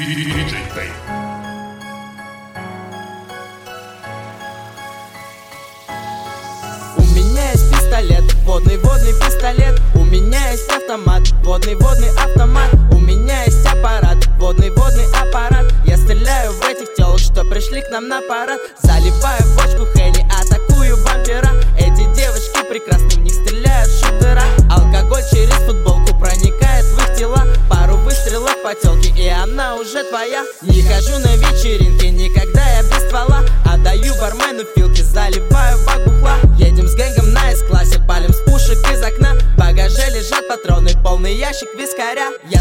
DJ Pain. У меня есть пистолет, водный пистолет. У меня есть автомат, водный автомат. У меня есть аппарат, водный аппарат. Я стреляю в этих телок, что пришли к нам на парад. Заливаю бочку Henny, атакую бампера. Эти девочки прекрасны, в них стреляют шутера. Алкоголь через футболку проникает в их тела. Пару выстрелов по телке, и она уже твоя. Не хожу на вечеринки, никогда я без ствола. Отдаю бармену филки, заливаю бак бухла. Едем с гэнгом на С-классе, палим с пушек из окна. В багаже лежат патроны, полный ящик вискаря. Я